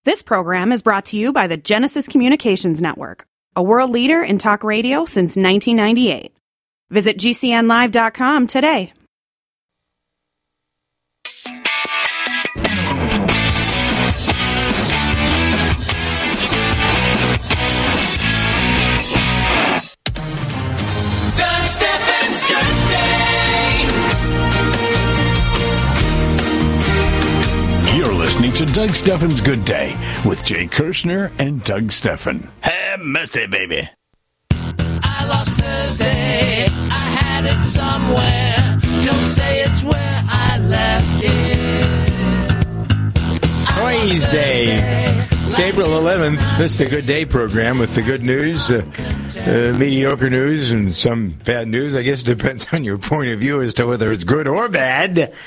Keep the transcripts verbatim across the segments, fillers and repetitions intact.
This program is brought to you by the Genesis Communications Network, a world leader in talk radio since nineteen ninety-eight. Visit G C N live dot com today. Doug Stephan's Good Day. You're listening to Doug Stephan's Good Day with Jay Kirshner and Doug Stephan. Have mercy, baby. I lost Thursday. I had it somewhere. Don't say it's where I left it. Wednesday, it's April eleventh. This is the Good Day program with the good news, uh, uh, mediocre news, and some bad news. I guess it depends on your point of view as to whether it's good or bad. Uh,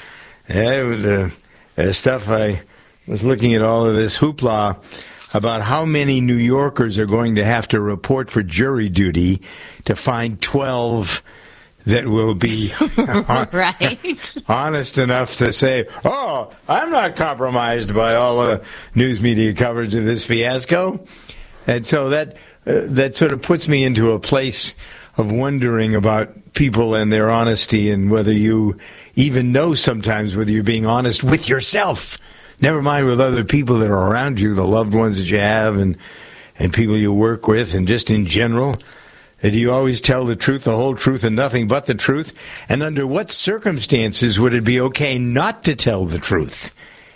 the uh, stuff I was looking at all of this hoopla about how many New Yorkers are going to have to report for jury duty to find twelve that will be right. honest enough to say, oh, I'm not compromised by all the news media coverage of this fiasco. And so that uh, that sort of puts me into a place of wondering about people and their honesty and whether you even know sometimes whether you're being honest with yourself. Never mind with other people that are around you, the loved ones that you have and, and people you work with and just in general. Do you always tell the truth, the whole truth, and nothing but the truth? And under what circumstances would it be okay not to tell the truth?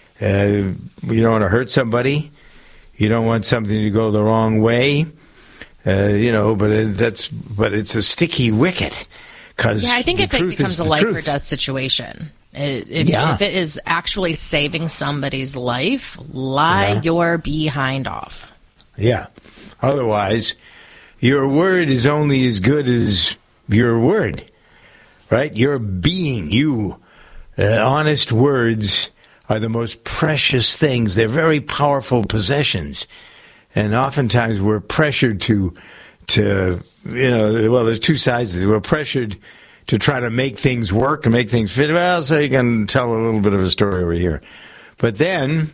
Uh, you don't want to hurt somebody. You don't want something to go the wrong way. Uh, you know, but it, that's but it's a sticky wicket. Cause yeah, I think if it becomes a life truth. or death situation, if, yeah. if it is actually saving somebody's life, lie yeah. your behind off. Yeah. Otherwise, your word is only as good as your word, right? Your being, you, uh, honest words are the most precious things. They're very powerful possessions. And oftentimes we're pressured to, to, you know, well, there's two sides to it. We're pressured to try to make things work and make things fit. Well, so you can tell a little bit of a story over here. But then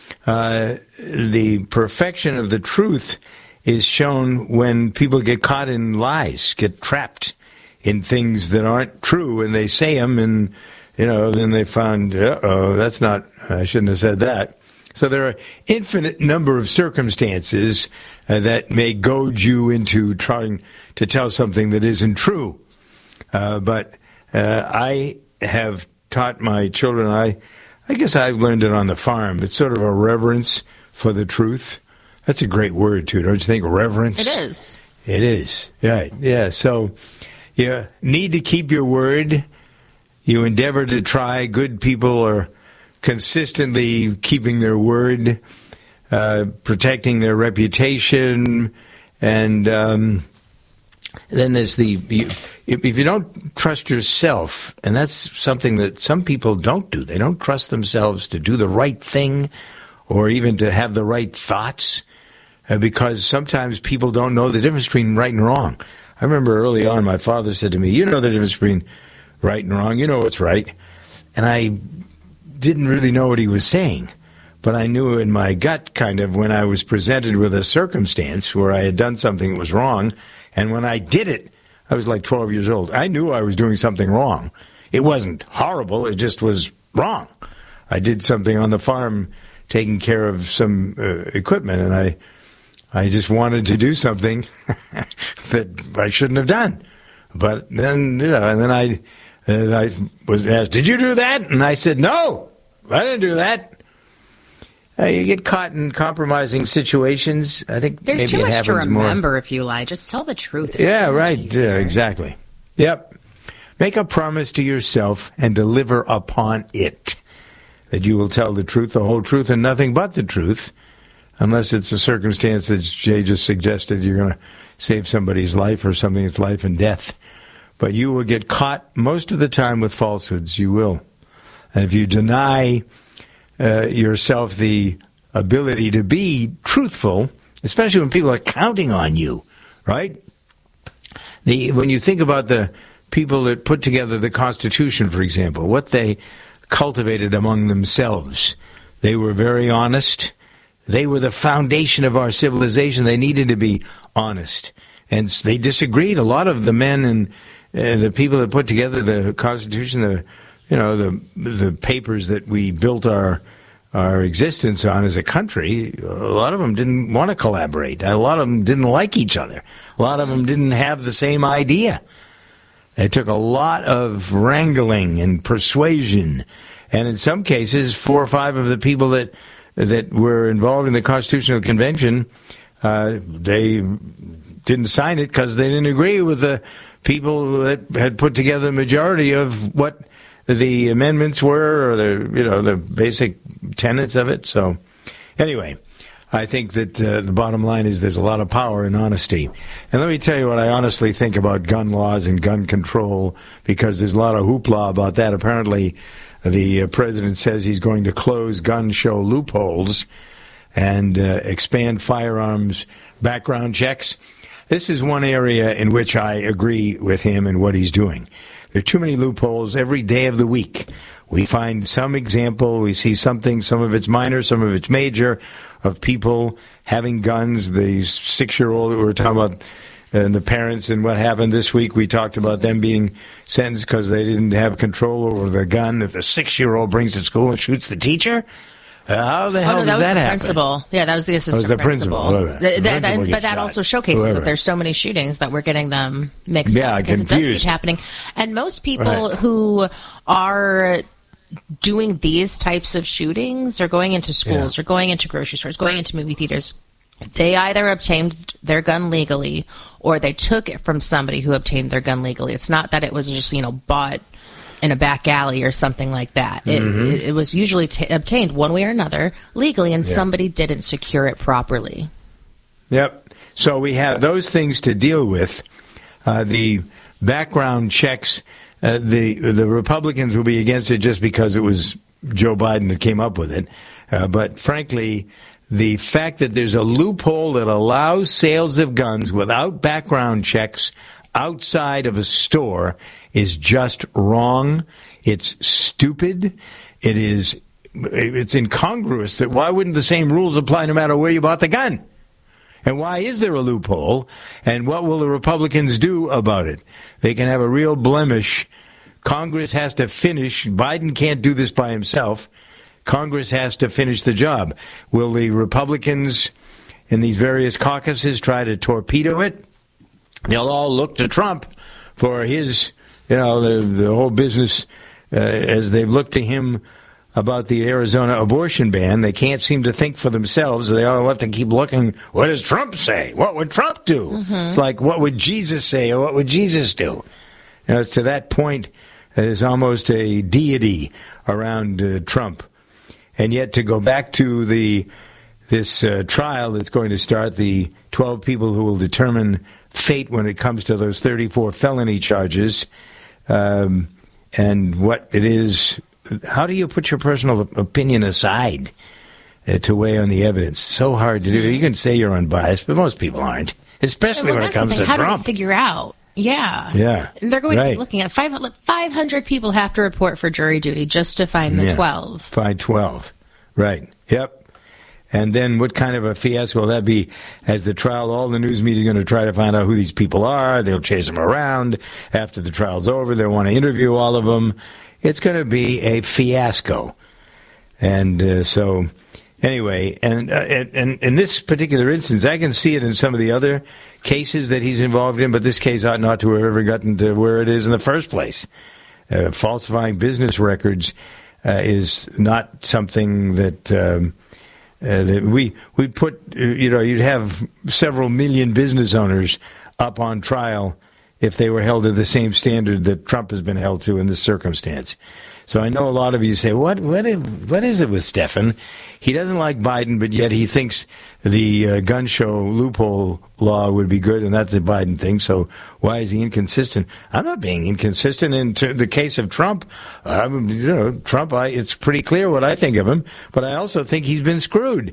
uh, the perfection of the truth is shown when people get caught in lies, get trapped in things that aren't true, and they say them, and, you know, then they find, uh-oh, that's not, I shouldn't have said that. So there are infinite number of circumstances uh, that may goad you into trying to tell something that isn't true. Uh, but uh, I have taught my children, I, I guess I've learned it on the farm, it's sort of a reverence for the truth. That's a great word, too, don't you think? Reverence? It is. It is. Right. Yeah. So you need to keep your word. You endeavor to try. Good people are consistently keeping their word, uh, protecting their reputation. And um, then there's the, you, if, if you don't trust yourself, and that's something that some people don't do. They don't trust themselves to do the right thing or even to have the right thoughts. Uh, because sometimes people don't know the difference between right and wrong. I remember early on, my father said to me, you know the difference between right and wrong. You know what's right. And I didn't really know what he was saying. But I knew in my gut, kind of, when I was presented with a circumstance where I had done something that was wrong. And when I did it, I was like twelve years old. I knew I was doing something wrong. It wasn't horrible. It just was wrong. I did something on the farm taking care of some uh, equipment, and I... I just wanted to do something that I shouldn't have done. But then, you know, and then I, uh, I was asked, did you do that? And I said, no, I didn't do that. Uh, you get caught in compromising situations. I think There's maybe too it much to happens more. remember if you lie. Just tell the truth. It's Yeah, so much right. easier. Yeah, exactly. Yep. Make a promise to yourself and deliver upon it that you will tell the truth, the whole truth, and nothing but the truth. Unless it's a circumstance that Jay just suggested, you're going to save somebody's life or something that's life and death. But you will get caught most of the time with falsehoods. You will. And if you deny uh, yourself the ability to be truthful, especially when people are counting on you, right? The when you think about the people that put together the Constitution, for example, what they cultivated among themselves, they were very honest. They were the foundation of our civilization. They needed to be honest. And they disagreed. A lot of the men and uh, the people that put together the Constitution, the you know the the papers that we built our our existence on as a country, a lot of them didn't want to collaborate. A lot of them didn't like each other. A lot of them didn't have the same idea. It took a lot of wrangling and persuasion. And in some cases, four or five of the people that that were involved in the Constitutional Convention, uh, they didn't sign it because they didn't agree with the people that had put together the majority of what the amendments were, or the you know the basic tenets of it. So anyway, I think that uh, the bottom line is there's a lot of power in honesty. And let me tell you what I honestly think about gun laws and gun control, because there's a lot of hoopla about that. Apparently, the uh, president says he's going to close gun show loopholes and uh, expand firearms background checks. This is one area in which I agree with him and what he's doing. There are too many loopholes every day of the week. We find some example, we see something, some of it's minor, some of it's major, of people having guns. These six-year-old that we were talking about, and the parents, and what happened this week, we talked about them being sentenced because they didn't have control over the gun that the six-year-old brings to school and shoots the teacher. Uh, how the hell oh, no, does that, was that the happen? Principal. Yeah, that was the assistant was the principal. principal. The, the, the principal but that shot. also showcases Whoever. that there's so many shootings that we're getting them mixed Yeah, up, because confused. it does keep happening. And most people Right. who are doing these types of shootings are going into schools, Yeah. or going into grocery stores, going into movie theaters. They either obtained their gun legally, or they took it from somebody who obtained their gun legally. It's not that it was just, you know, bought in a back alley or something like that. It, Mm-hmm. it, it was usually t- obtained one way or another legally, and Yeah. somebody didn't secure it properly. Yep. So we have those things to deal with. Uh, the background checks, uh, the the Republicans will be against it just because it was Joe Biden that came up with it. Uh, but frankly, the fact that there's a loophole that allows sales of guns without background checks outside of a store is just wrong. It's stupid. It is. It's incongruous. That why wouldn't the same rules apply no matter where you bought the gun? And why is there a loophole? And what will the Republicans do about it? They can have a real blemish. Congress has to finish. Biden can't do this by himself. Congress has to finish the job. Will the Republicans in these various caucuses try to torpedo it? They'll all look to Trump for his, you know, the, the whole business uh, as they've looked to him about the Arizona abortion ban. They can't seem to think for themselves. They all have to keep looking, what does Trump say? What would Trump do? Mm-hmm. It's like, what would Jesus say, or what would Jesus do? You know, it's to that point, there's almost a deity around uh, Trump. And yet to go back to the this uh, trial that's going to start, the twelve people who will determine fate when it comes to those thirty-four felony charges, um, and what it is. How do you put your personal opinion aside uh, to weigh on the evidence? So hard to do. You can say you're unbiased, but most people aren't, especially well, when it comes to How Trump. do they figure out? Yeah. Yeah. And they're going right. to be looking at five hundred people have to report for jury duty just to find the yeah. twelve. Find twelve. Right. Yep. And then what kind of a fiasco will that be? As the trial, all the news media are going to try to find out who these people are. They'll chase them around. After the trial's over, they'll want to interview all of them. It's going to be a fiasco. And uh, so, anyway, and, uh, and, and in this particular instance, I can see it in some of the other cases that he's involved in, but this case ought not to have ever gotten to where it is in the first place. Uh, falsifying business records uh, is not something that... Um, Uh, that we we put, uh, you know, you'd have several million business owners up on trial if they were held to the same standard that Trump has been held to in this circumstance. So I know a lot of you say, what what is, what is it with Stephan? He doesn't like Biden, but yet he thinks the uh, gun show loophole law would be good, and that's a Biden thing. So why is he inconsistent? I'm not being inconsistent in t- the case of Trump. Um, you know, Trump, I, it's pretty clear what I think of him, but I also think he's been screwed.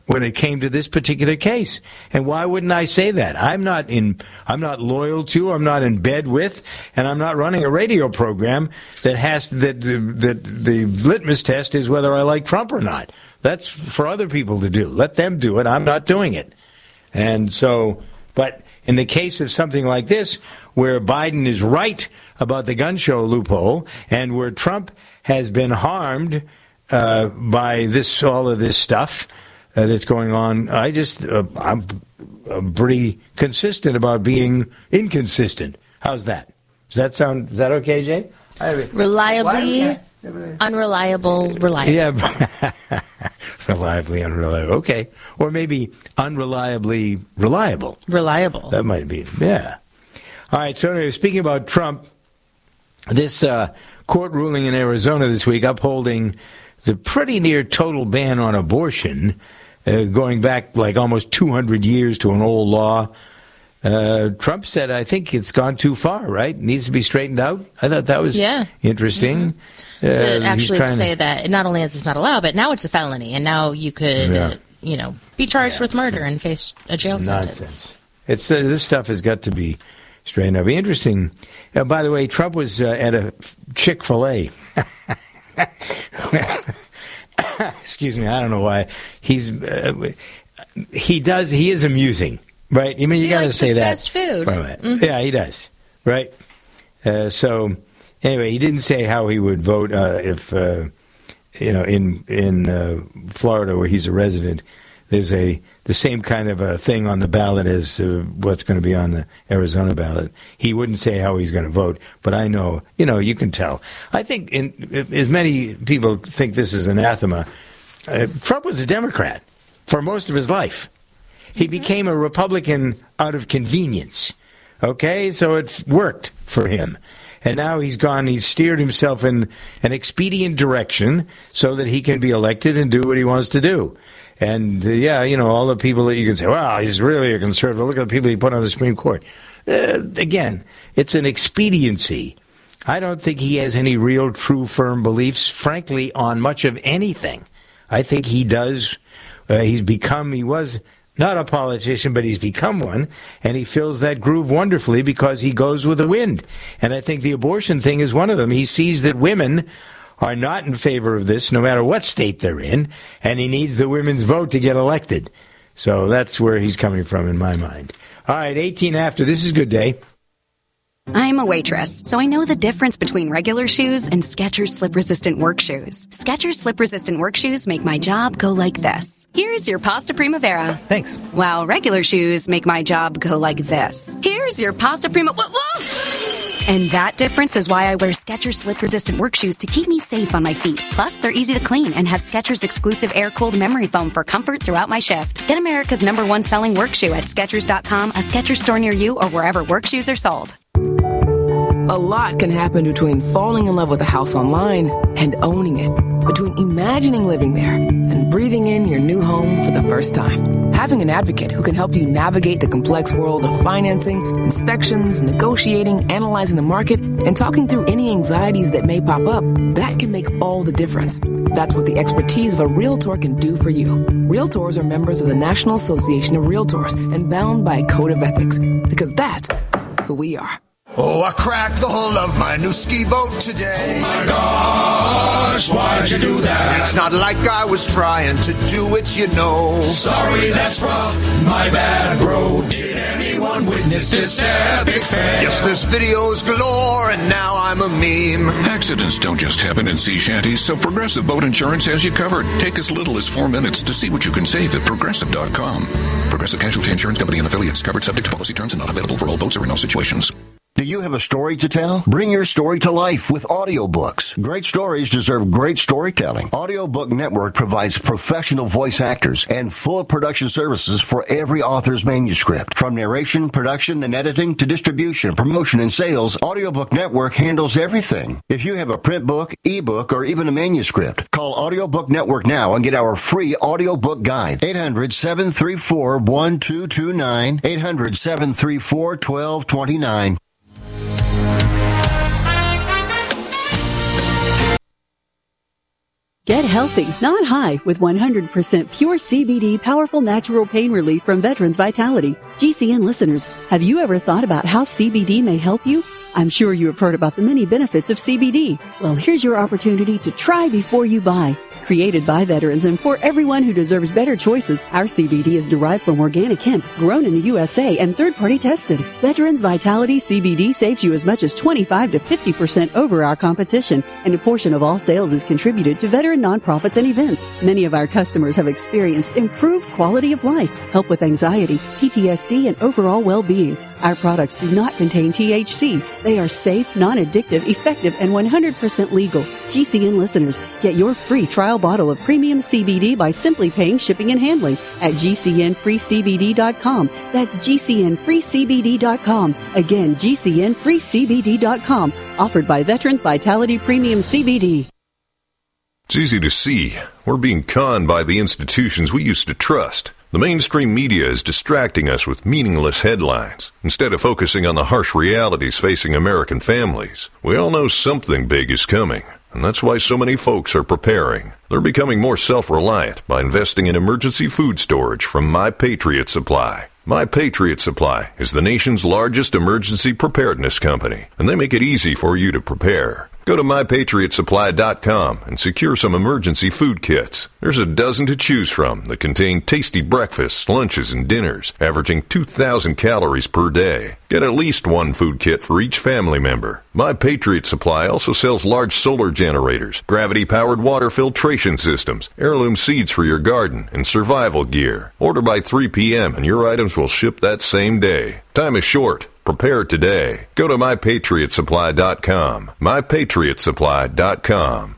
when it came to this particular case. And why wouldn't I say that? I'm not in, I'm not loyal to, I'm not in bed with, and I'm not running a radio program that has, that, that the litmus test is whether I like Trump or not. That's for other people to do. Let them do it. I'm not doing it. And so, but in the case of something like this, where Biden is right about the gun show loophole, and where Trump has been harmed uh, by this, all of this stuff uh, that's going on, I just, uh, I'm, I'm pretty consistent about being inconsistent. How's that? Does that sound, is that okay, Jay? I mean, Reliably unreliable, reliable. Yeah, reliably unreliable. Okay. Or maybe unreliably reliable. Reliable. That might be, yeah. All right, so anyway, speaking about Trump, this uh, court ruling in Arizona this week upholding the pretty near total ban on abortion, uh, going back like almost two hundred years to an old law. Uh, Trump said, I think it's gone too far, right? It needs to be straightened out. I thought that was yeah. interesting. Mm-hmm. Uh, to actually say to... that not only is this not allowed, but now it's a felony, and now you could, yeah. uh, you know, be charged yeah. with murder and face a jail Nonsense. sentence. It's uh, this stuff has got to be straightened out. Be interesting. Uh, by the way, Trump was uh, at a Chick-fil-A. Excuse me, I don't know why. He's uh, he does. He is amusing, right? I mean, you got to say his that. Fast food. Right. Mm-hmm. Yeah, he does. Right. Uh, so anyway, he didn't say how he would vote uh, if uh, you know in in uh, Florida, where he's a resident. There's a the same kind of a thing on the ballot as uh, what's going to be on the Arizona ballot. He wouldn't say how he's going to vote, but I know, you know, you can tell. I think in, as many people think this is anathema, uh, Trump was a Democrat for most of his life. He became a Republican out of convenience. Okay, so it worked for him. And now he's gone, he's steered himself in an expedient direction so that he can be elected and do what he wants to do. And, uh, yeah, you know, all the people that you can say, well, he's really a conservative. Look at the people he put on the Supreme Court. Uh, again, it's an expediency. I don't think he has any real, true, firm beliefs, frankly, on much of anything. I think he does. Uh, he's become, he was not a politician, but he's become one, and he fills that groove wonderfully because he goes with the wind. And I think the abortion thing is one of them. He sees that women are not in favor of this, no matter what state they're in, and he needs the women's vote to get elected. So that's where he's coming from in my mind. All right, eighteen after. This is Good Day. I'm a waitress, so I know the difference between regular shoes and Skechers slip-resistant work shoes. Skechers slip-resistant work shoes make my job go like this. Here's your Pasta Primavera. Thanks. While regular shoes make my job go like this. Here's your Pasta Prima... Whoa, whoa! And that difference is why I wear Skechers slip-resistant work shoes to keep me safe on my feet. Plus, they're easy to clean and have Skechers exclusive air-cooled memory foam for comfort throughout my shift. Get America's number one selling work shoe at Skechers dot com, a Skechers store near you, or wherever work shoes are sold. A lot can happen between falling in love with a house online and owning it. Between imagining living there and breathing in your new home for the first time. Having an advocate who can help you navigate the complex world of financing, inspections, negotiating, analyzing the market, and talking through any anxieties that may pop up, that can make all the difference. That's what the expertise of a Realtor can do for you. Realtors are members of the National Association of Realtors and bound by a code of ethics, because that's who we are. Oh, I cracked the hull of my new ski boat today. Oh my gosh, why'd you do that? It's not like I was trying to do it, you know. Sorry, that's rough, my bad, bro. Did anyone witness this epic fail? Yes, there's videos galore, and now I'm a meme. Accidents don't just happen in sea shanties, so Progressive Boat Insurance has you covered. Take as little as four minutes to see what you can save at Progressive dot com. Progressive Casualty Insurance Company and Affiliates. Covered subject to policy terms and not available for all boats or in all situations. Do you have a story to tell? Bring your story to life with audiobooks. Great stories deserve great storytelling. Audiobook Network provides professional voice actors and full production services for every author's manuscript. From narration, production, and editing to distribution, promotion, and sales, Audiobook Network handles everything. If you have a print book, ebook, or even a manuscript, call Audiobook Network now and get our free audiobook guide. eight hundred, seven three four, one two two nine. eight hundred, seven three four, one two two nine. Get healthy, not high, with one hundred percent pure C B D powerful natural pain relief from Veterans Vitality. G C N listeners, have you ever thought about how C B D may help you? I'm sure you have heard about the many benefits of C B D. Well, here's your opportunity to try before you buy. Created by veterans and for everyone who deserves better choices, our C B D is derived from organic hemp, grown in the U S A and third-party tested. Veterans Vitality C B D saves you as much as twenty-five to fifty percent over our competition, and a portion of all sales is contributed to veteran nonprofits and events. Many of our customers have experienced improved quality of life, help with anxiety, P T S D, and overall well-being. Our products do not contain T H C. They are safe, non-addictive, effective, and one hundred percent legal. G C N listeners, get your free trial bottle of premium C B D by simply paying shipping and handling at G C N free C B D dot com. That's G C N free C B D dot com. Again, G C N free C B D dot com. Offered by Veterans Vitality Premium C B D. It's easy to see. We're being conned by the institutions we used to trust. The mainstream media is distracting us with meaningless headlines instead of focusing on the harsh realities facing American families. We all know something big is coming, and that's why so many folks are preparing. They're becoming more self-reliant by investing in emergency food storage from My Patriot Supply. My Patriot Supply is the nation's largest emergency preparedness company, and they make it easy for you to prepare. Go to my patriot supply dot com and secure some emergency food kits. There's a dozen to choose from that contain tasty breakfasts, lunches, and dinners, averaging two thousand calories per day. Get at least one food kit for each family member. My Patriot Supply also sells large solar generators, gravity-powered water filtration systems, heirloom seeds for your garden, and survival gear. Order by three p.m. and your items will ship that same day. Time is short. Prepare today. Go to my patriot supply dot com. my patriot supply dot com.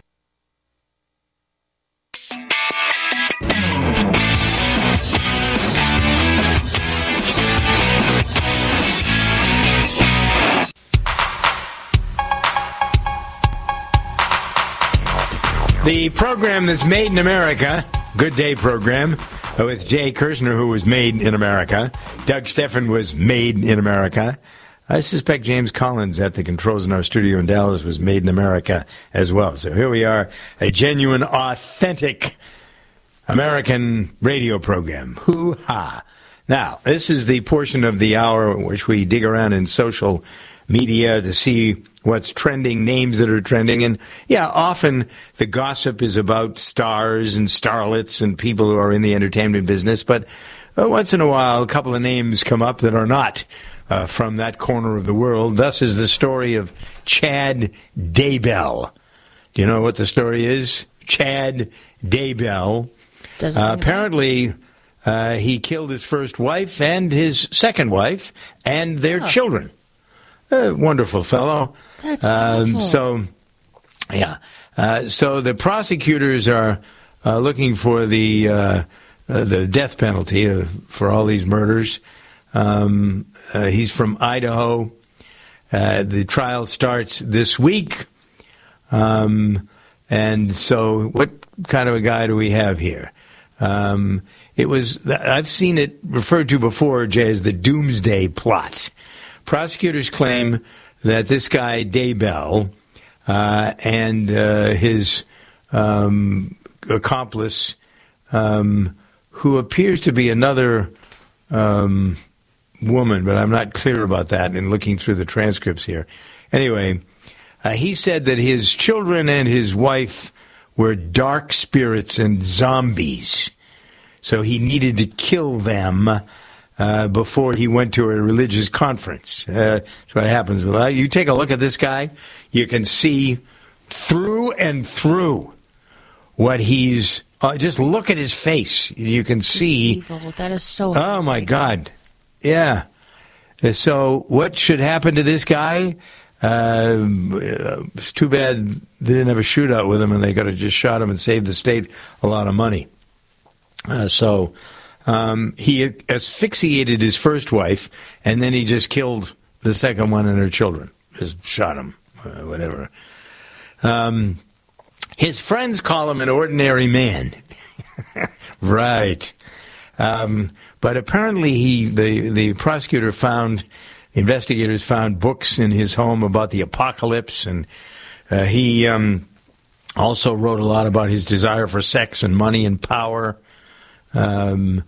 The program that's made in America, Good Day program, with Jay Kirshner, who was made in America. Doug Steffen was made in America. I suspect James Collins at the controls in our studio in Dallas was made in America as well. So here we are, a genuine, authentic American radio program. Hoo-ha. Now, this is the portion of the hour in which we dig around in social media to see what's trending, names that are trending. And, yeah, often the gossip is about stars and starlets and people who are in the entertainment business. But uh, once in a while, a couple of names come up that are not uh, from that corner of the world. Thus is the story of Chad Daybell. Do you know what the story is? Chad Daybell. Uh, apparently, uh, he killed his first wife and his second wife and their oh. children. A wonderful fellow. That's um, awful. So, yeah. Uh, so the prosecutors are uh, looking for the uh, uh, the death penalty uh, for all these murders. Um, uh, he's from Idaho. Uh, the trial starts this week. Um, and so what kind of a guy do we have here? Um, it was, I've seen it referred to before, Jay, as the Doomsday Plot. Prosecutors claim that this guy, Daybell, uh, and uh, his um, accomplice, um, who appears to be another um, woman, but I'm not clear about that in looking through the transcripts here. Anyway, uh, he said that his children and his wife were dark spirits and zombies, so he needed to kill them Uh, before he went to a religious conference. Uh, that's what happens. With, uh, you take a look at this guy, you can see through and through what he's... Uh, just look at his face. You can see... Evil. That is so... Oh, my God. Yeah. So what should happen to this guy? Uh, it's too bad they didn't have a shootout with him and they could have just shot him and saved the state a lot of money. Uh, so... Um, he asphyxiated his first wife, and then he just killed the second one and her children. Just shot him, uh, whatever. Um, his friends call him an ordinary man. Right. Um, but apparently he, the, the prosecutor found, investigators found books in his home about the apocalypse, and uh, he um, Also wrote a lot about his desire for sex and money and power. Um,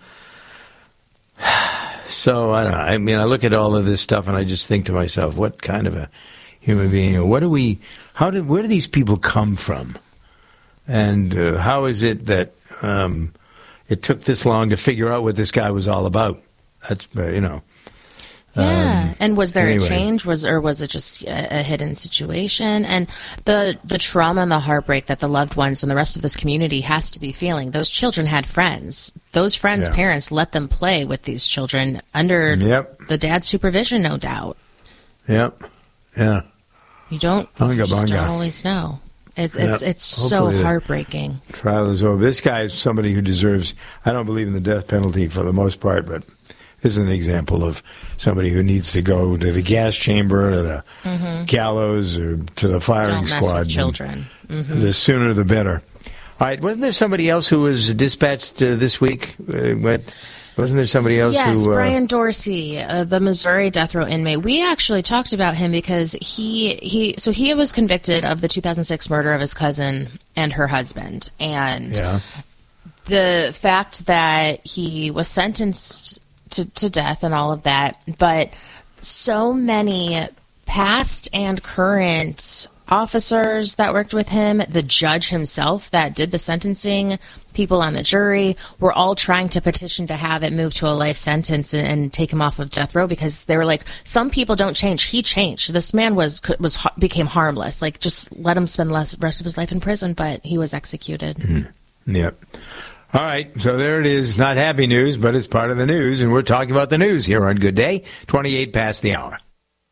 so, I don't know. I mean, I look at all of this stuff and I just think to myself, what kind of a human being? What do we, how did, where do these people come from? And uh, how is it that um, it took this long to figure out what this guy was all about? That's, uh, you know. Yeah, um, and was there anyway. a change, was or was it just a, a hidden situation? And the the trauma and the heartbreak that the loved ones and the rest of this community has to be feeling. Those children had friends. Those friends' Yeah. parents let them play with these children under Yep. the dad's supervision, no doubt. Yep. Yeah. You don't, Bunga, you just bunga. don't always know. It's it's Yep. it's so Hopefully the heartbreaking. Trial is over. This guy is somebody who deserves, I don't believe in the death penalty for the most part, but this is an example of somebody who needs to go to the gas chamber, or the Mhm. gallows, or to the firing Don't mess squad. with children. Mhm. The sooner the better. All right, wasn't there somebody else who was dispatched uh, this week? Uh, what, wasn't there somebody else Yes, who... Uh, Brian Dorsey, uh, the Missouri death row inmate. We actually talked about him because he he so he was convicted of the two thousand six murder of his cousin and her husband, and yeah. the fact that he was sentenced to, to death and all of that, but so many past and current officers that worked with him, the judge himself that did the sentencing, people on the jury, were all trying to petition to have it moved to a life sentence and, and take him off of death row, because they were like, some people don't change. He changed. This man was was became harmless. Like, just let him spend the rest of his life in prison, but he was executed. Mm-hmm. Yep. All right, so there it is. Not happy news, but it's part of the news, and we're talking about the news here on Good Day, twenty-eight past the hour.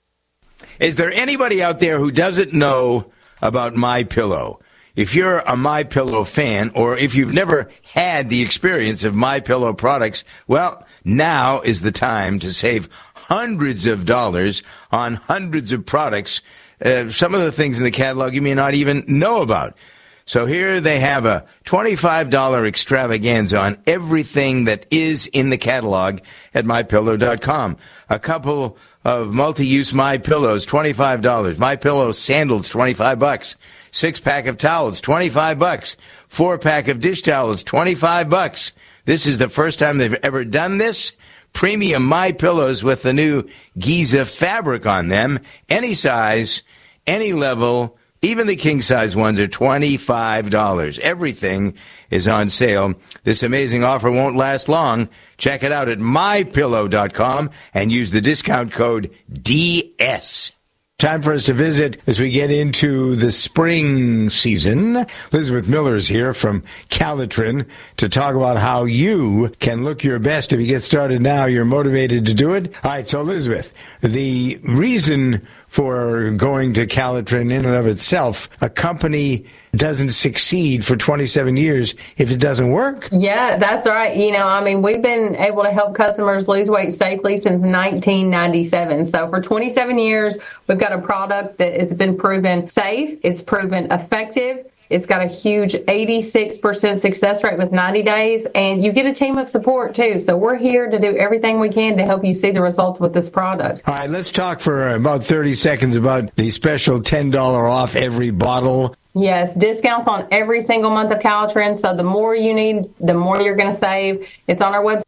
Is there anybody out there who doesn't know about MyPillow? If you're a MyPillow fan, or if you've never had the experience of MyPillow products, well, now is the time to save hundreds of dollars on hundreds of products. Uh, some of the things in the catalog you may not even know about. So here they have a twenty-five dollars extravaganza on everything that is in the catalog at my pillow dot com. A couple of multi-use MyPillows, twenty-five dollars. MyPillow sandals, twenty-five bucks. Six-pack of towels, twenty-five bucks. Four-pack of dish towels, twenty-five bucks. This is the first time they've ever done this. Premium MyPillows with the new Giza fabric on them. Any size, any level. Even the king-size ones are twenty-five dollars. Everything is on sale. This amazing offer won't last long. Check it out at my pillow dot com and use the discount code D S. Time for us to visit as we get into the spring season. Elizabeth Miller is here from Calitrin to talk about how you can look your best. If you get started now, you're motivated to do it. All right, so Elizabeth, the reason for going to Calitrin in and of itself, a company doesn't succeed for twenty-seven years if it doesn't work. Yeah, that's right. You know, I mean, we've been able to help customers lose weight safely since nineteen ninety-seven. So for twenty-seven years, we've got a product that has been proven safe. It's proven effective. It's got a huge eighty-six percent success rate with ninety days, and you get a team of support, too. So we're here to do everything we can to help you see the results with this product. All right, let's talk for about thirty seconds about the special ten dollars off every bottle. Yes, discounts on every single month of Calitrin. So the more you need, the more you're going to save. It's on our website.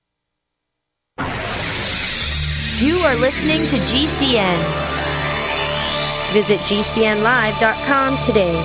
You are listening to G C N. Visit G C N live dot com today.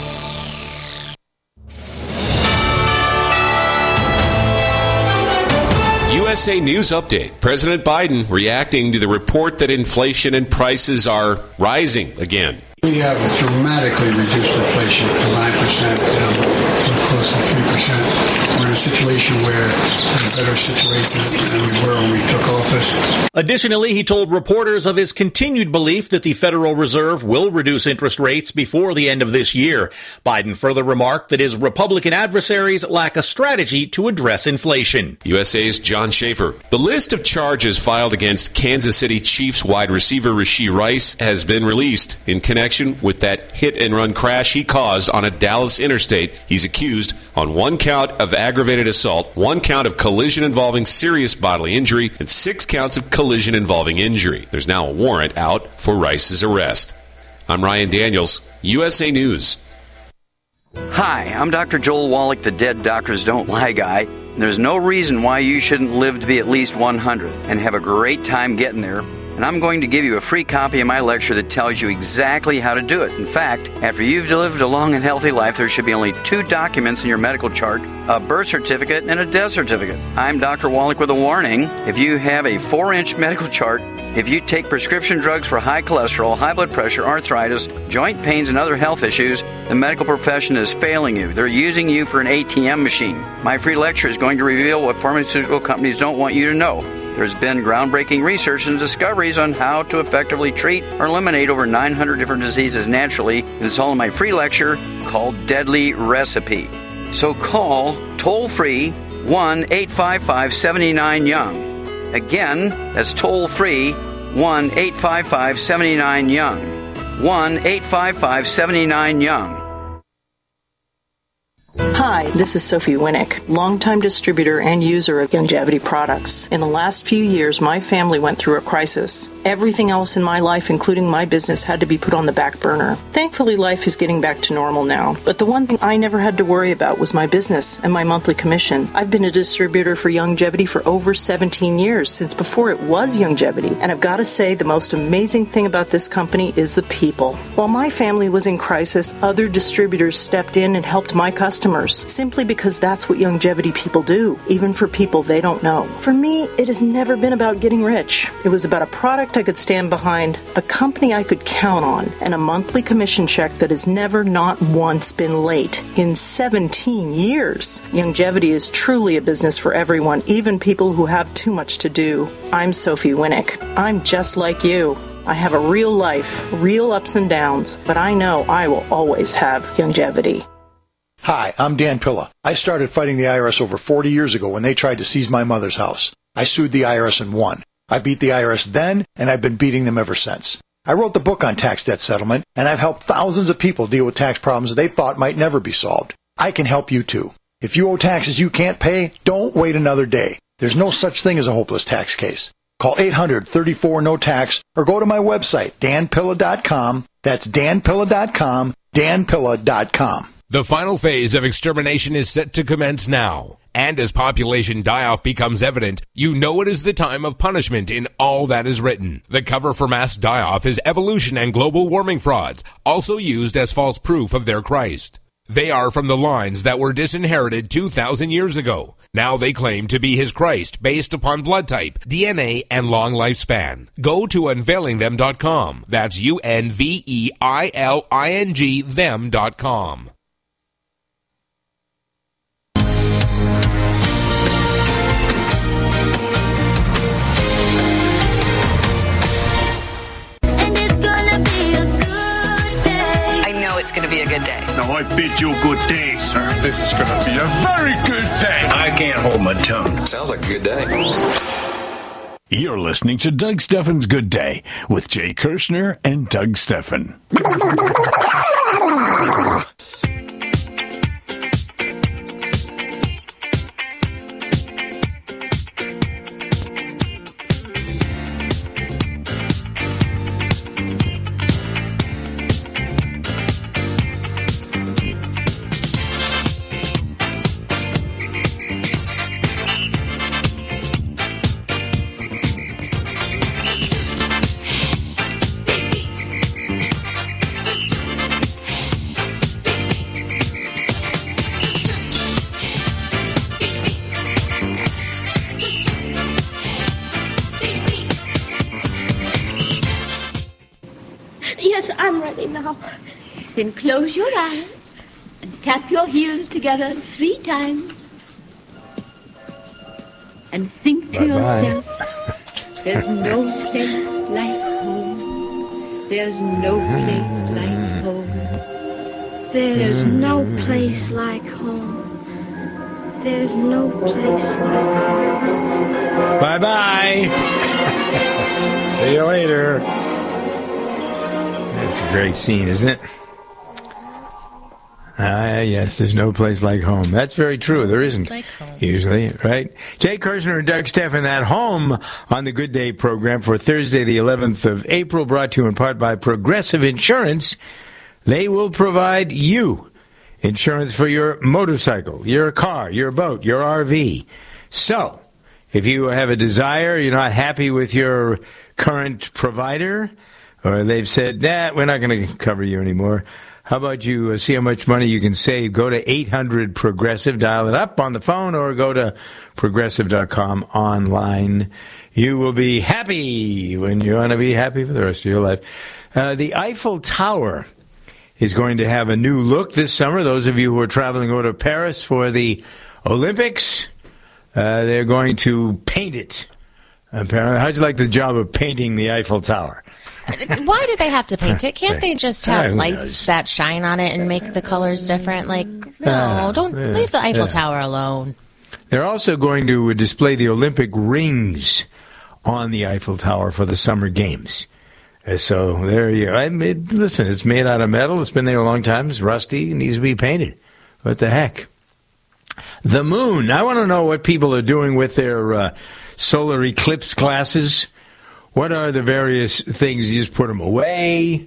U S A News Update. President Biden reacting to the report that inflation and prices are rising again. We have dramatically reduced inflation from nine percent down to close to three percent. We're in a situation where we're in a better situation than we were when we took office. Additionally, he told reporters of his continued belief that the Federal Reserve will reduce interest rates before the end of this year. Biden further remarked that his Republican adversaries lack a strategy to address inflation. U S A's John Schaefer. The list of charges filed against Kansas City Chiefs wide receiver Rashee Rice has been released in connection with that hit-and-run crash he caused on a Dallas interstate. He's accused on one count of aggravated assault, one count of collision involving serious bodily injury, and six counts of collision involving injury. There's now a warrant out for Rice's arrest. I'm Ryan Daniels, U S A News. Hi, I'm Doctor Joel Wallach, the Dead Doctors Don't Lie guy. There's no reason why you shouldn't live to be at least one hundred and have a great time getting there. And I'm going to give you a free copy of my lecture that tells you exactly how to do it. In fact, after you've lived a long and healthy life, there should be only two documents in your medical chart, a birth certificate and a death certificate. I'm Doctor Wallach with a warning. If you have a four-inch medical chart, if you take prescription drugs for high cholesterol, high blood pressure, arthritis, joint pains, and other health issues, the medical profession is failing you. They're using you for an A T M machine. My free lecture is going to reveal what pharmaceutical companies don't want you to know. There's been groundbreaking research and discoveries on how to effectively treat or eliminate over nine hundred different diseases naturally, and it's all in my free lecture called Deadly Recipe. So call toll-free one eight five five, seven nine, young. Again, that's toll-free one eight five five, seven nine, young. one eight five five, seven nine, young. Hi, this is Sophie Winnick, longtime distributor and user of Youngevity products. In the last few years, my family went through a crisis. Everything else in my life, including my business, had to be put on the back burner. Thankfully, life is getting back to normal now. But the one thing I never had to worry about was my business and my monthly commission. I've been a distributor for Youngevity for over seventeen years, since before it was Youngevity. And I've got to say, the most amazing thing about this company is the people. While my family was in crisis, other distributors stepped in and helped my customers, simply because that's what Youngevity people do, even for people they don't know. For me, it has never been about getting rich. It was about a product I could stand behind, a company I could count on, and a monthly commission check that has never not once been late in seventeen years. Youngevity is truly a business for everyone, even people who have too much to do. I'm Sophie Winnick. I'm just like you. I have a real life, real ups and downs, but I know I will always have Youngevity. Hi, I'm Dan Pilla. I started fighting the I R S over forty years ago when they tried to seize my mother's house. I sued the I R S and won. I beat the I R S then, and I've been beating them ever since. I wrote the book on tax debt settlement, and I've helped thousands of people deal with tax problems they thought might never be solved. I can help you too. If you owe taxes you can't pay, don't wait another day. There's no such thing as a hopeless tax case. Call eight hundred, thirty-four, no tax or go to my website, dan pilla dot com. That's dan pilla dot com, dan pilla dot com. The final phase of extermination is set to commence now. And as population die-off becomes evident, you know it is the time of punishment in all that is written. The cover for mass die-off is evolution and global warming frauds, also used as false proof of their Christ. They are from the lines that were disinherited two thousand years ago. Now they claim to be his Christ based upon blood type, D N A, and long lifespan. Go to unveiling them dot com. That's U N V E I L I N G them dot com. It's going to be a good day. Now, I bid you a good day, sir. This is going to be a very good day. I can't hold my tongue. Sounds like a good day. You're listening to Doug Steffen's Good Day with Jay Kirshner and Doug Steffen. Then close your eyes and tap your heels together three times. And think to Bye-bye. yourself, there's no place like home. There's no place like home. There's no place like home. There's no place like home. Bye-bye. See you later. That's a great scene, isn't it? Ah, yes, there's no place like home. That's very true. There isn't, like usually, right? Jay Kirshner and Doug Steffen at home on the Good Day program for Thursday, the eleventh of April, brought to you in part by Progressive Insurance. They will provide you insurance for your motorcycle, your car, your boat, your R V. So, if you have a desire, you're not happy with your current provider, or they've said, nah, we're not going to cover you anymore, how about you uh, see how much money you can save? Go to eight hundred Progressive, dial it up on the phone, or go to progressive dot com online. You will be happy when you want to be happy for the rest of your life. Uh, the Eiffel Tower is going to have a new look this summer. Those of you who are traveling over to Paris for the Olympics, uh, they're going to paint it. Apparently, how'd you like the job of painting the Eiffel Tower? Why do they have to paint it? Can't they just have Who lights knows? that shine on it and make the colors different? Like, no, Uh, don't yeah, leave the Eiffel yeah. Tower alone. They're also going to display the Olympic rings on the Eiffel Tower for the Summer Games. Uh, So there you go. I made, listen, it's made out of metal. It's been there a long time. It's rusty. It needs to be painted. What the heck? The moon. I want to know what people are doing with their uh, solar eclipse glasses. What are the various things? You just put them away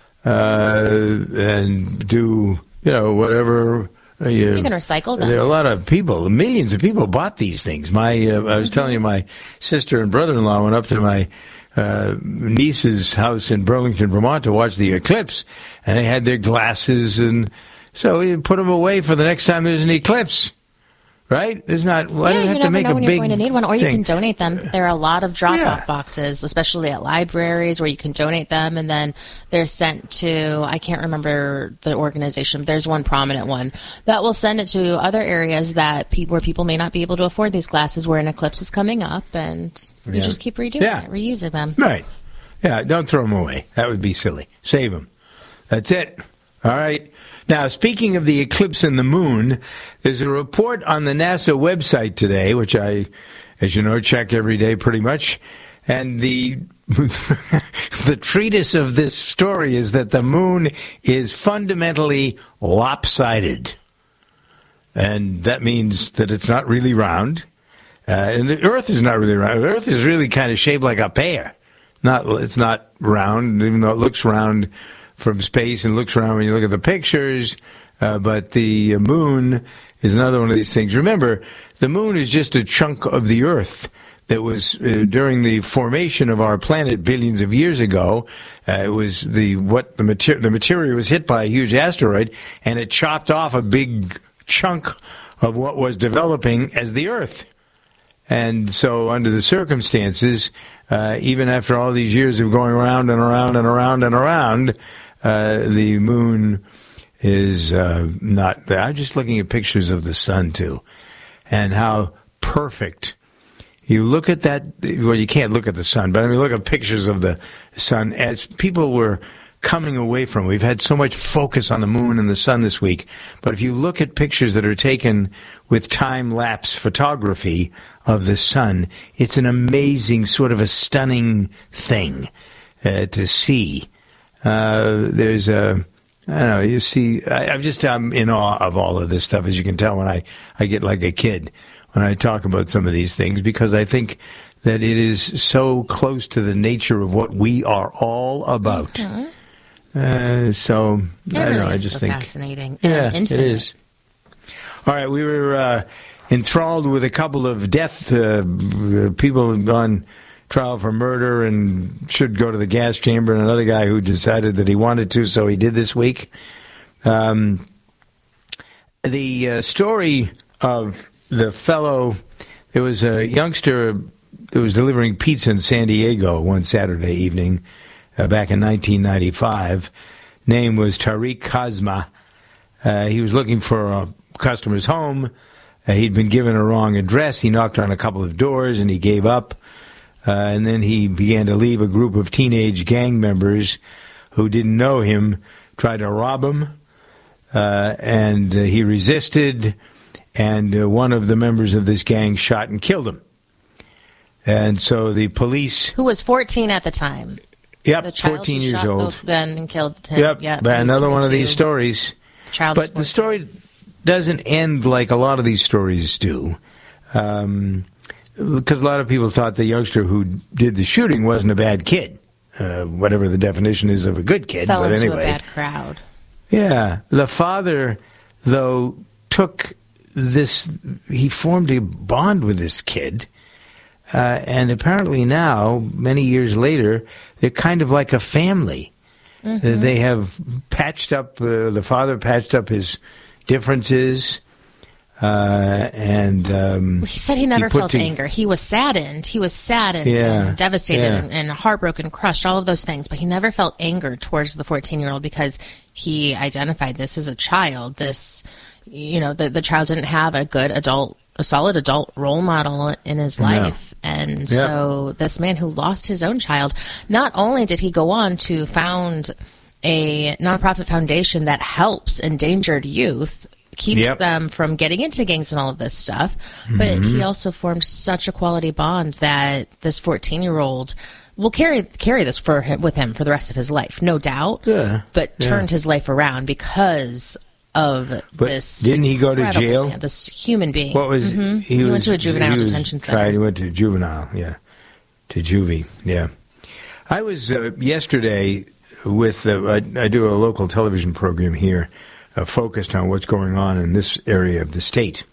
uh, and do, you know, whatever. Uh, you, You can recycle them. There are a lot of people, millions of people bought these things. My, uh, I was telling you, my sister and brother-in-law went up to my uh, niece's house in Burlington, Vermont, to watch the eclipse, and they had their glasses, and so we put them away for the next time there's an eclipse. Right? There's not. Why yeah, do you have you to never make know a when big you're going to need one, or you thing? can donate them. There are a lot of drop-off Yeah. boxes, especially at libraries, where you can donate them, and then they're sent to, I can't remember the organization, but there's one prominent one that will send it to other areas that pe- where people may not be able to afford these glasses, where an eclipse is coming up, and you Yeah. just keep redoing Yeah. it, reusing them. Right. Yeah, don't throw them away. That would be silly. Save them. That's it. All right. Now, speaking of the eclipse and the moon, there's a report on the NASA website today, which I, as you know, check every day pretty much. And the the treatise of this story is that the moon is fundamentally lopsided. And that means that it's not really round. Uh, and the Earth is not really round. The Earth is really kind of shaped like a pear. Not, it's not round, even though it looks round from space and looks round when you look at the pictures. Uh, but the moon is another one of these things. Remember, the moon is just a chunk of the Earth that was uh, during the formation of our planet billions of years ago. Uh, it was the what the material the material was hit by a huge asteroid, and it chopped off a big chunk of what was developing as the Earth. And so under the circumstances, uh, even after all these years of going around and around and around and around, uh, the moon is uh, not there. I'm just looking at pictures of the sun, too, and how perfect. You look at that, well, you can't look at the sun, but I mean, look at pictures of the sun as people were coming away from. We've had so much focus on the moon and the sun this week, but if you look at pictures that are taken with time-lapse photography of the sun, it's an amazing, sort of a stunning thing uh, to see. Uh, there's a, I don't know, you see, I, I'm just I'm in awe of all of this stuff, as you can tell when I, I get like a kid when I talk about some of these things, because I think that it is so close to the nature of what we are all about. Mm-hmm. Uh, so, It I don't really know, I is just so think. fascinating Yeah, and it infinite. is. All right, we were uh, enthralled with a couple of death uh, people on trial for murder and should go to the gas chamber, and another guy who decided that he wanted to, so he did this week. Um, the uh, story of the fellow, there was a youngster that was delivering pizza in San Diego one Saturday evening uh, back in nineteen ninety-five. Name was Tariq Kazma. Uh, he was looking for a customer's home. Uh, he'd been given a wrong address. He knocked on a couple of doors and he gave up. Uh, and then he began to leave. A group of teenage gang members who didn't know him tried to rob him. Uh, and uh, he resisted. And uh, one of the members of this gang shot and killed him. And so the police... Who was fourteen at the time. Yep, the child fourteen who years shot old. the gun and killed him. Yep, Yep, but he was another one of twenty-two. these stories. The child but the story doesn't end like a lot of these stories do. Um, because a lot of people thought the youngster who did the shooting wasn't a bad kid. Uh, whatever the definition is of a good kid. fell but into anyway. a bad crowd. Yeah. The father though, took this, he formed a bond with this kid, uh, and apparently now, many years later, they're kind of like a family. Mm-hmm. They have patched up, uh, the father patched up his differences, uh, and um, he said he never he felt to, anger. He was saddened. He was saddened yeah, and devastated yeah. and, and heartbroken, crushed, all of those things. But he never felt anger towards the fourteen-year-old because he identified this as a child. This, you know, the the child didn't have a good adult, a solid adult role model in his life. No. And yeah. so this man who lost his own child, not only did he go on to found a nonprofit foundation that helps endangered youth, keeps yep. them from getting into gangs and all of this stuff, but mm-hmm. he also formed such a quality bond that this fourteen-year-old will carry carry this for him, with him for the rest of his life, no doubt, yeah. but yeah. turned his life around because of but this. Didn't he go to jail? Man, this human being. What was mm-hmm. he? He was, went to a juvenile he detention was, center. Right, he went to juvenile, yeah, to juvie, yeah. I was uh, yesterday with uh, I, I do a local television program here, uh, focused on what's going on in this area of the state,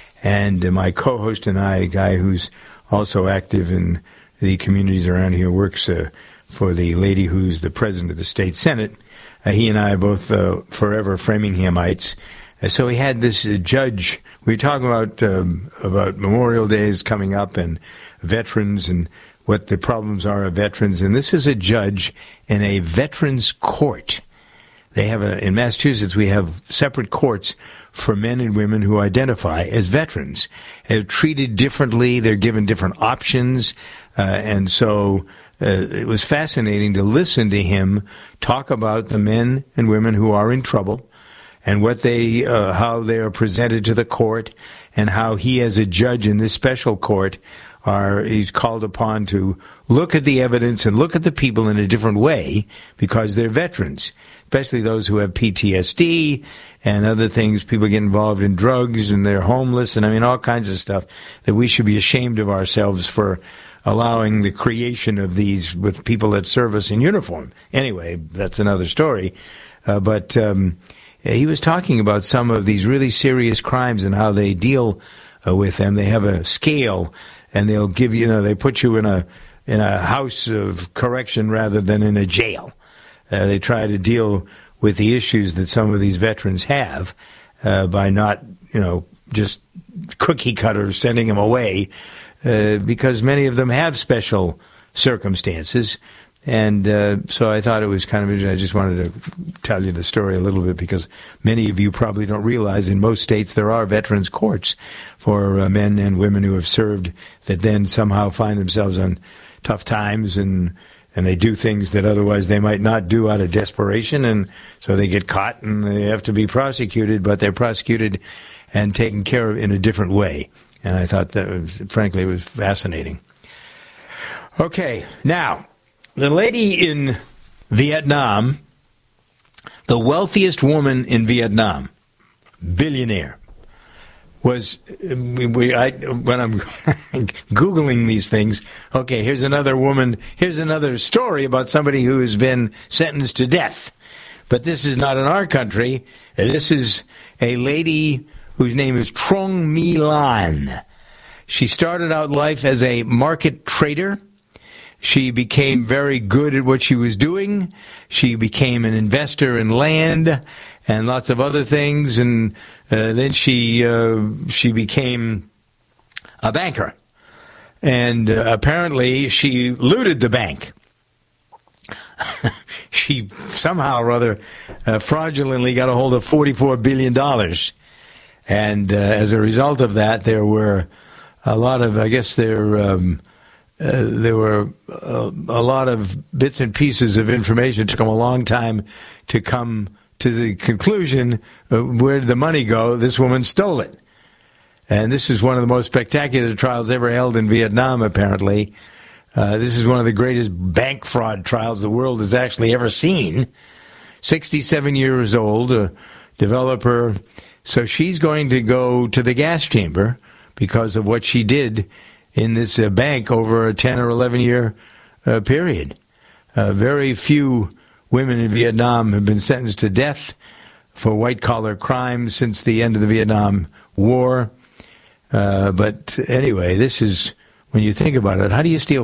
and uh, my co-host and I, a guy who's also active in the communities around here, works uh, for the lady who's the president of the state senate. Uh, he and I are both uh, forever Framinghamites. Uh, so we had this uh, judge. We were talking about um, about Memorial Days coming up and veterans and what the problems are of veterans. And this is a judge in a veterans court. They have a, in Massachusetts, we have separate courts for men and women who identify as veterans. They're treated differently. They're given different options. Uh, and so uh, it was fascinating to listen to him talk about the men and women who are in trouble and what they, uh, how they are presented to the court, and how he, as a judge in this special court, are he's called upon to look at the evidence and look at the people in a different way because they're veterans, especially those who have P T S D and other things. People get involved in drugs and they're homeless, and I mean all kinds of stuff that we should be ashamed of ourselves for allowing the creation of these with people that serve us in uniform. Anyway, that's another story. Uh, but um, he was talking about some of these really serious crimes and how they deal uh, with them. They have a scale, and they'll give you, you know, they put you in a in a house of correction rather than in a jail. Uh, they try to deal with the issues that some of these veterans have uh, by not, you know, just cookie cutter sending them away, uh, because many of them have special circumstances. And uh, so I thought it was kind of interesting. I just wanted to tell you the story a little bit because many of you probably don't realize in most states there are veterans courts for uh, men and women who have served that then somehow find themselves on tough times and and they do things that otherwise they might not do out of desperation, and so they get caught and they have to be prosecuted, but they're prosecuted and taken care of in a different way. And I thought that was, frankly, it was fascinating. Okay, now, the lady in Vietnam, the wealthiest woman in Vietnam, billionaire, was, we, I, when I'm Googling these things, okay, here's another woman, here's another story about somebody who has been sentenced to death. But this is not in our country. This is a lady whose name is Trong My Lan. She started out life as a market trader. She became very good at what she was doing. She became an investor in land and lots of other things, and uh, then she uh, she became a banker. And uh, apparently she looted the bank. She somehow or other uh, fraudulently got a hold of forty-four billion dollars. And uh, as a result of that, there were a lot of, I guess there, um, uh, there were a, a lot of bits and pieces of information. It took them a long time to come to the conclusion of where did the money go? This woman stole it. And this is one of the most spectacular trials ever held in Vietnam, apparently. Uh, this is one of the greatest bank fraud trials the world has actually ever seen. sixty-seven years old, a developer. So she's going to go to the gas chamber because of what she did in this uh, bank over a ten or eleven year uh, period. Uh, very few women in Vietnam have been sentenced to death for white-collar crimes since the end of the Vietnam War. Uh, but anyway, this is, when you think about it, how do you steal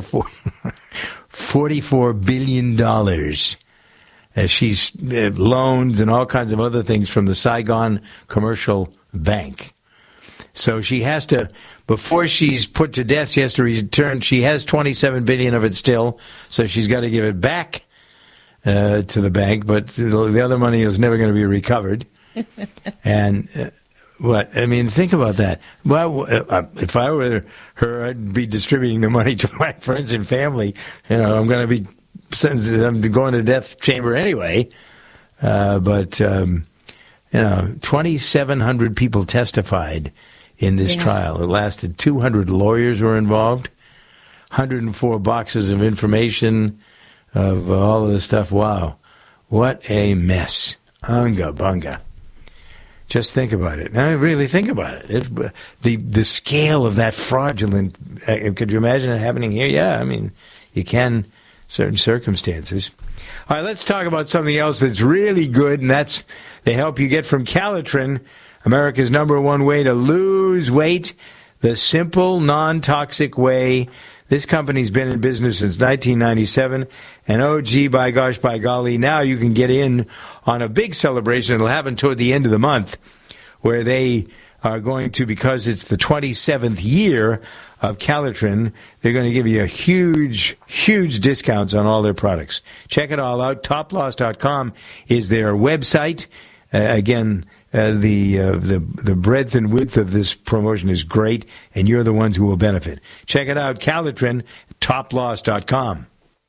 forty-four billion dollars? As she's uh, loans and all kinds of other things from the Saigon Commercial Bank. So she has to, before she's put to death, she has to return. She has twenty-seven billion dollars of it still, so she's got to give it back uh, to the bank. But the other money is never going to be recovered. And uh, what I mean, think about that. Well, uh, if I were her, I'd be distributing the money to my friends and family. You know, I'm going to be I'm going to the death chamber anyway. Uh, but um, you know, twenty-seven hundred people testified in this yeah. trial. It lasted. two hundred lawyers were involved, one hundred four boxes of information of all of this stuff. Wow. What a mess. Unga bunga. Just think about it. Now, really think about it. it the the scale of that fraudulent, uh, could you imagine it happening here? Yeah, I mean, you can, certain circumstances. All right, let's talk about something else that's really good, and that's the help you get from Calitrin, America's number one way to lose weight, the simple, non-toxic way. This company's been in business since nineteen ninety-seven, and oh, gee, by gosh, by golly, now you can get in on a big celebration. It'll happen toward the end of the month, where they are going to, because it's the twenty-seventh year of Calitrin, they're going to give you a huge, huge discounts on all their products. Check it all out. Top Loss dot com is their website. Uh, again, uh, the, uh, the the breadth and width of this promotion is great, and you're the ones who will benefit. Check it out, Calitrin, Top Loss dot com.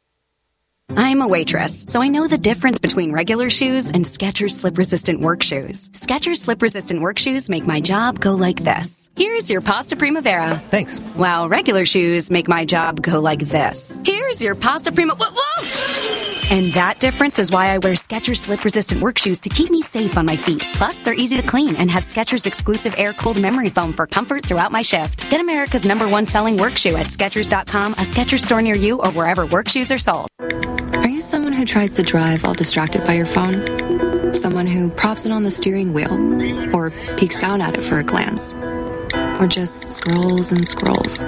I'm a waitress, so I know the difference between regular shoes and Skechers slip-resistant work shoes. Skechers slip-resistant work shoes make my job go like this. Here's your Pasta Primavera. Thanks. While regular shoes make my job go like this. Here's your Pasta Prima... Whoa, whoa! And that difference is why I wear Skechers slip-resistant work shoes to keep me safe on my feet. Plus, they're easy to clean and have Skechers exclusive air-cooled memory foam for comfort throughout my shift. Get America's number one selling work shoe at Skechers dot com, a Skechers store near you, or wherever work shoes are sold. Are you someone who tries to drive while distracted by your phone? Someone who props it on the steering wheel or peeks down at it for a glance? Or just scrolls and scrolls?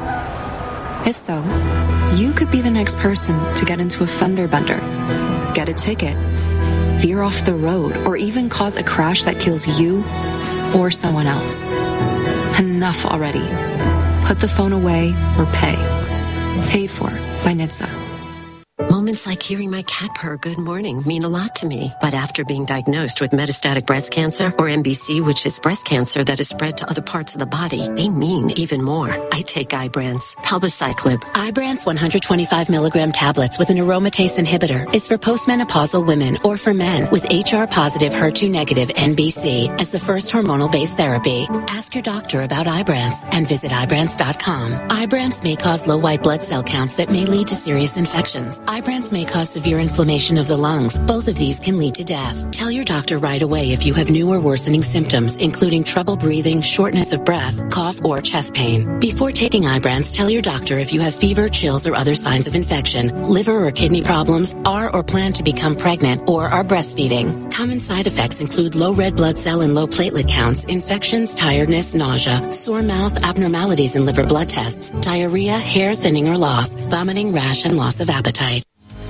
If so, you could be the next person to get into a fender bender, get a ticket, veer off the road, or even cause a crash that kills you or someone else. Enough already. Put the phone away or pay. Paid for by N H T S A. Moments like hearing my cat purr good morning mean a lot to me. But after being diagnosed with metastatic breast cancer, or M B C, which is breast cancer that is spread to other parts of the body, they mean even more. I take Ibrance, Palbociclib. Ibrance one hundred twenty-five milligram tablets with an aromatase inhibitor is for postmenopausal women or for men with H R positive, H E R two negative M B C as the first hormonal-based therapy. Ask your doctor about Ibrance and visit Ibrance dot com. Ibrance may cause low white blood cell counts that may lead to serious infections. Ibrance may cause severe inflammation of the lungs. Both of these can lead to death. Tell your doctor right away if you have new or worsening symptoms, including trouble breathing, shortness of breath, cough, or chest pain. Before taking Ibrance, tell your doctor if you have fever, chills, or other signs of infection, liver or kidney problems, are or plan to become pregnant, or are breastfeeding. Common side effects include low red blood cell and low platelet counts, infections, tiredness, nausea, sore mouth, abnormalities in liver blood tests, diarrhea, hair thinning or loss, vomiting, rash, and loss of appetite.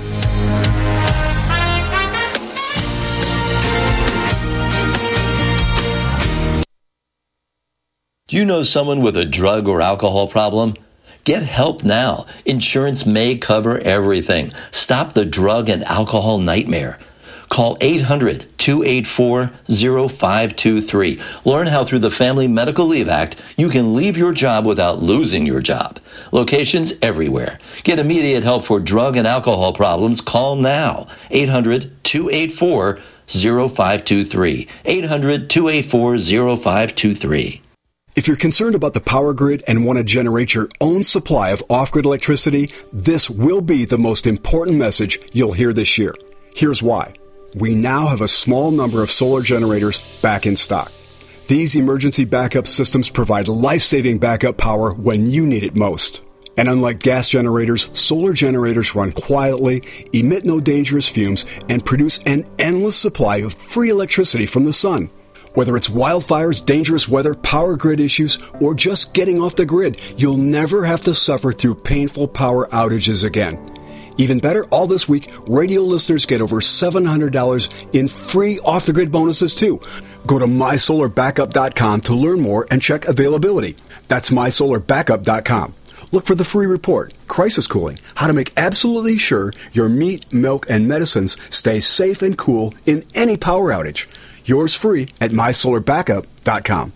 Do you know someone with a drug or alcohol problem? Get help now. Insurance may cover everything. Stop the drug and alcohol nightmare. Call eight hundred, two eight four, zero five two three. Learn how through the Family Medical Leave Act you can leave your job without losing your job. Locations everywhere. Get immediate help for drug and alcohol problems. Call now. eight hundred, two eight four, zero five two three. eight hundred, two eight four, zero five two three. If you're concerned about the power grid and want to generate your own supply of off-grid electricity, this will be the most important message you'll hear this year. Here's why. We now have a small number of solar generators back in stock. These emergency backup systems provide life-saving backup power when you need it most. And unlike gas generators, solar generators run quietly, emit no dangerous fumes, and produce an endless supply of free electricity from the sun. Whether it's wildfires, dangerous weather, power grid issues, or just getting off the grid, you'll never have to suffer through painful power outages again. Even better, all this week, radio listeners get over seven hundred dollars in free off-the-grid bonuses, too. Go to my solar backup dot com to learn more and check availability. That's my solar backup dot com. Look for the free report, Crisis Cooling, how to make absolutely sure your meat, milk, and medicines stay safe and cool in any power outage. Yours free at my solar backup dot com.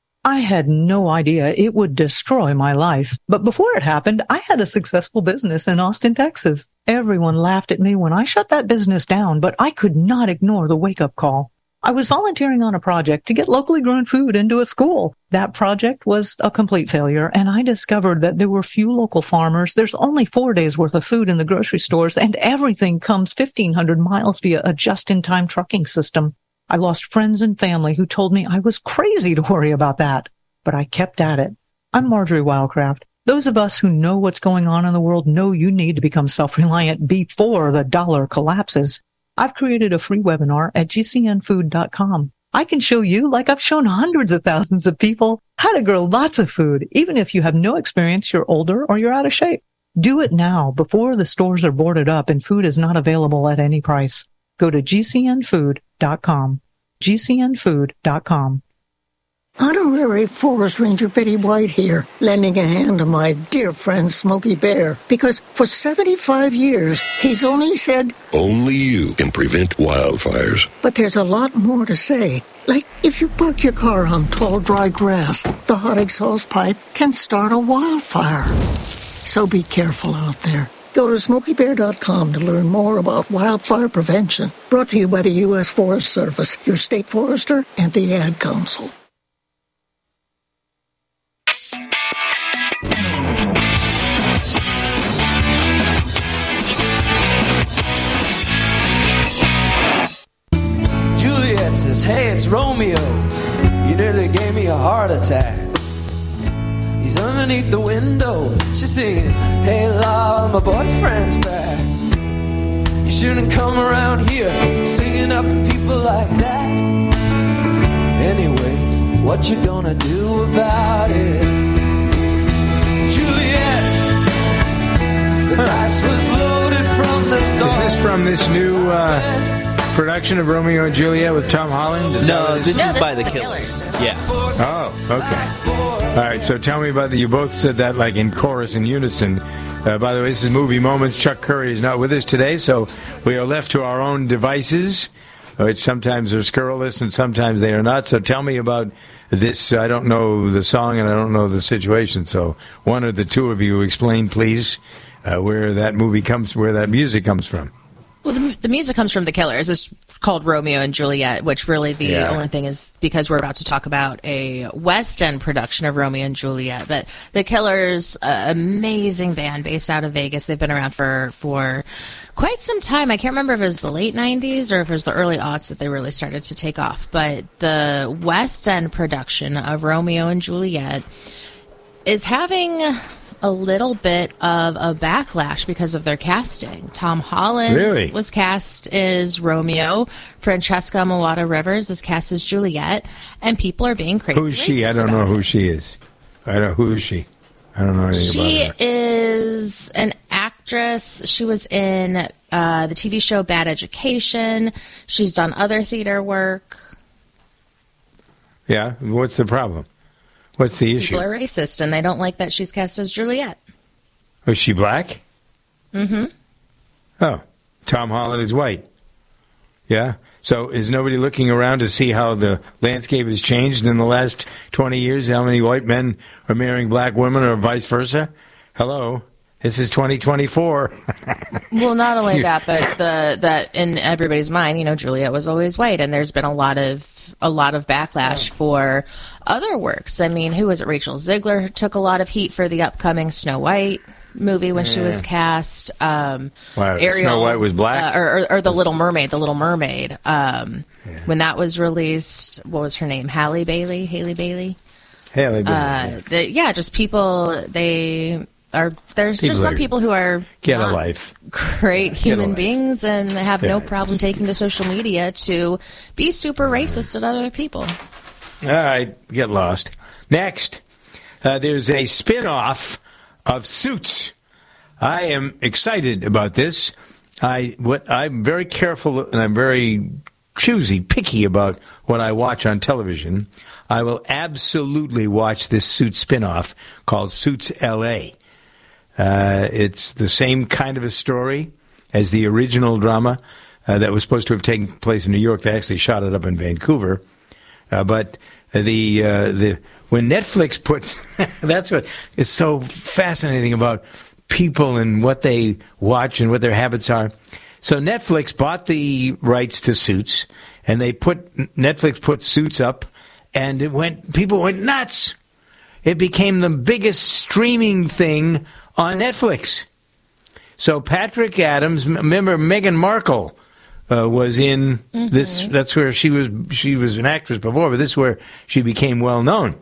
I had no idea it would destroy my life. But before it happened, I had a successful business in Austin, Texas. Everyone laughed at me when I shut that business down, but I could not ignore the wake-up call. I was volunteering on a project to get locally grown food into a school. That project was a complete failure, and I discovered that there were few local farmers. There's only four days worth of food in the grocery stores, and everything comes fifteen hundred miles via a just-in-time trucking system. I lost friends and family who told me I was crazy to worry about that, but I kept at it. I'm Marjorie Wildcraft. Those of us who know what's going on in the world know you need to become self-reliant before the dollar collapses. I've created a free webinar at G C N food dot com. I can show you, like I've shown hundreds of thousands of people, how to grow lots of food, even if you have no experience, you're older, or you're out of shape. Do it now, before the stores are boarded up and food is not available at any price. Go to G C N food dot com. G C N food dot com. Honorary Forest Ranger Betty White here, lending a hand to my dear friend Smokey Bear, because for seventy-five years, he's only said, only you can prevent wildfires. But there's a lot more to say. Like, if you park your car on tall, dry grass, the hot exhaust pipe can start a wildfire. So be careful out there. Go to Smokey Bear dot com to learn more about wildfire prevention. Brought to you by the U S Forest Service, your state forester, and the Ad Council. Juliet says, hey, it's Romeo. You nearly gave me a heart attack. He's underneath the window. She's singing, hey, Lord, my boyfriend's back. You shouldn't come around here singing up at people like that. Anyway, what you gonna do about it? Juliet, the huh. dice was loaded from the start. Is this from this new uh, production of Romeo and Juliet with Tom Holland? Is no, this, no, is this by is the, the Killers. Killers. Yeah. Oh, okay. All right, so tell me about that. You both said that like in chorus in unison. Uh, by the way, this is Movie Moments. Chuck Curry is not with us today, so we are left to our own devices, which sometimes are scurrilous and sometimes they are not. So tell me about this. I don't know the song and I don't know the situation, so one or the two of you explain, please, uh, where that movie comes, where that music comes from. Well, the, the music comes from The Killers. It's called Romeo and Juliet, which really the yeah. only thing is because we're about to talk about a West End production of Romeo and Juliet. But The Killers, uh, amazing band based out of Vegas. They've been around for, for quite some time. I can't remember if it was the late nineties or if it was the early aughts that they really started to take off. But the West End production of Romeo and Juliet is having a little bit of a backlash because of their casting. Tom Holland really? was cast as Romeo. Francesca Mawada Rivers is cast as Juliet. And people are being crazy. Who's she? I don't know who she is. I don't. Who is she? I don't know anything she about her. She is an actress. She was in uh, the T V show Bad Education. She's done other theater work. Yeah. What's the problem? What's the issue? People are racist, and they don't like that she's cast as Juliet. Was she black? Mm-hmm. Oh, Tom Holland is white. Yeah? So is nobody looking around to see how the landscape has changed in the last twenty years? How many white men are marrying black women or vice versa? Hello? This is twenty twenty-four. Well, not only that, but the that in everybody's mind, you know, Juliet was always white, and there's been a lot of a lot of backlash for other works. I mean, who was it? Rachel Zegler took a lot of heat for the upcoming Snow White movie when yeah. she was cast. Um, wow, Ariel, Snow White was black, uh, or, or, or the Little Mermaid. The Little Mermaid. Um, yeah. When that was released, what was her name? Halle Bailey. Haley Bailey. Haley Bailey. Uh, yeah. The, yeah, just people they. are there's People just some are- people who are Get a not life. great Get a human life. beings and have no Yeah. problem taking to social media to be super racist at other people. All right, get lost. Next, uh, there's a spin-off of Suits. I am excited about this. I what I'm very careful and I'm very choosy, picky about what I watch on television. I will absolutely watch this Suits spin-off called Suits L A. Uh, it's the same kind of a story as the original drama uh, that was supposed to have taken place in New York. They actually shot it up in Vancouver. Uh, but the uh, the when Netflix puts that's what is so fascinating about people and what they watch and what their habits are. So Netflix bought the rights to Suits, and they put Netflix put Suits up, and it went people went nuts. It became the biggest streaming thing on Netflix. So Patrick Adams, remember Meghan Markle. Uh, was in mm-hmm. this. That's where she was. She was an actress before, but this is where she became well known.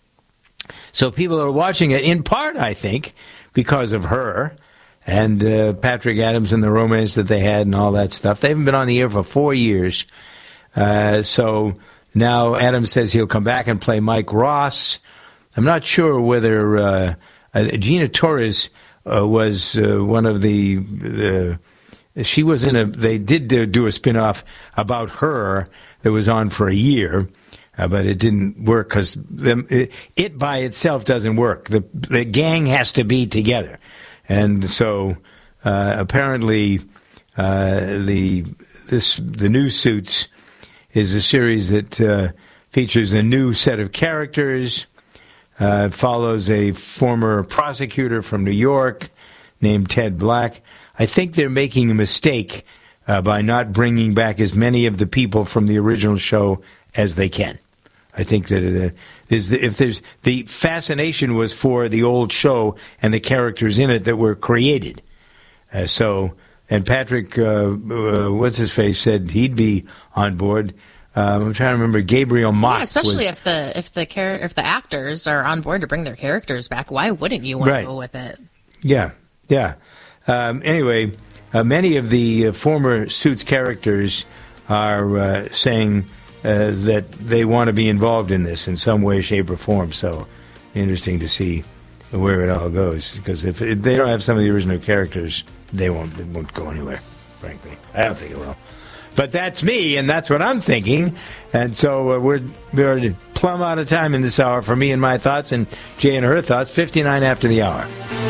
So people are watching it in part, I think, because of her and uh, Patrick Adams and the romance that they had and all that stuff. They haven't been on the air for four years. Uh, so now Adams says he'll come back and play Mike Ross. I'm not sure whether uh, uh, Gina Torres uh, was uh, one of the. the She was in a, they did do, do a spin-off about her that was on for a year, uh, but it didn't work because it, it by itself doesn't work. The, the gang has to be together. And so uh, apparently uh, the this the new Suits is a series that uh, features a new set of characters, uh, follows a former prosecutor from New York named Ted Black. I think they're making a mistake uh, by not bringing back as many of the people from the original show as they can. I think that uh, there's the, if there's the fascination was for the old show and the characters in it that were created. Uh, so, and Patrick, uh, uh, what's his face, said he'd be on board. Um, I'm trying to remember. Gabriel Mock, Yeah, especially was, if the if the char- if the actors are on board to bring their characters back. Why wouldn't you want Right. to go with it? Yeah, yeah. Um, anyway, uh, many of the uh, former Suits characters are uh, saying uh, that they want to be involved in this in some way, shape, or form. So, interesting to see where it all goes. Because if, if they don't have some of the original characters, they won't it won't go anywhere. Frankly, I don't think it will. But that's me, and that's what I'm thinking. And so uh, we're we're plumb out of time in this hour for me and my thoughts, and Jay and her thoughts. fifty-nine after the hour.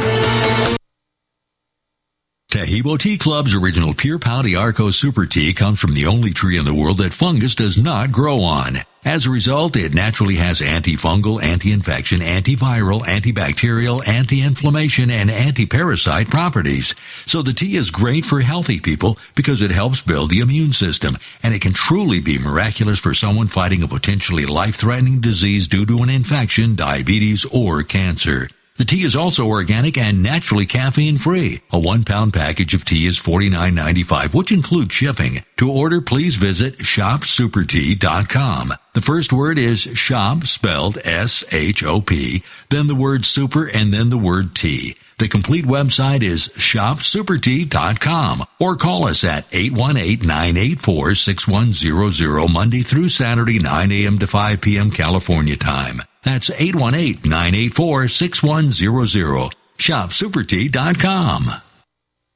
Tahibo Tea Club's original Pure Pouty Arco Super Tea comes from the only tree in the world that fungus does not grow on. As a result, it naturally has antifungal, anti-infection, antiviral, antibacterial, anti-inflammation, and anti-parasite properties. So the tea is great for healthy people because it helps build the immune system, and it can truly be miraculous for someone fighting a potentially life-threatening disease due to an infection, diabetes, or cancer. The tea is also organic and naturally caffeine-free. A one-pound package of tea is forty-nine ninety-five, which includes shipping. To order, please visit shop super tea dot com. The first word is shop, spelled S H O P, then the word super, and then the word tea. The complete website is shop super tea dot com, or call us at eight one eight, nine eight four, six one zero zero Monday through Saturday, nine a.m. to five p.m. California time. That's eight one eight, nine eight four, six one zero zero. shop super tea dot com.